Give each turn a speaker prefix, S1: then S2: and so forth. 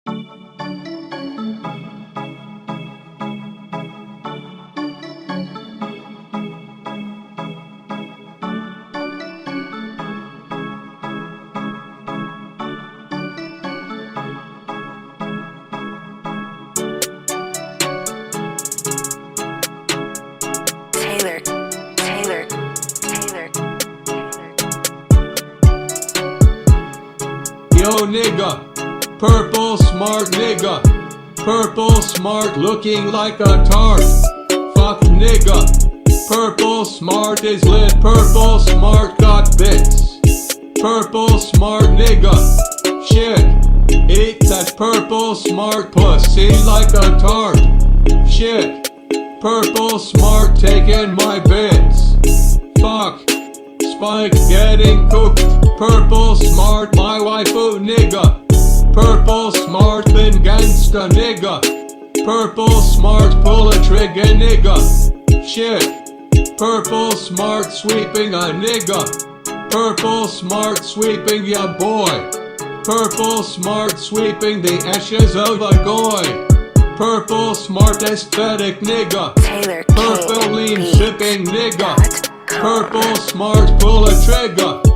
S1: Taylor, Taylor, Taylor, Taylor.
S2: Yo nigga, purple smart nigga, purple smart looking like a tart. Fuck nigga, purple smart is lit, purple smart got bits. Purple smart nigga, shit, eat that purple smart pussy like a tart. Shit, purple smart taking my bits. Fuck, Spike getting cooked. Purple smart my waifu nigga. Purple smart thin gangsta nigga. Purple smart pull a trigger nigga. Shit, purple smart sweeping a nigga. Purple smart sweeping ya boy. Purple smart sweeping the ashes of a goy. Purple smart aesthetic nigga.
S1: Taylor,
S2: Purple lean shipping nigga. Purple smart pull a trigger.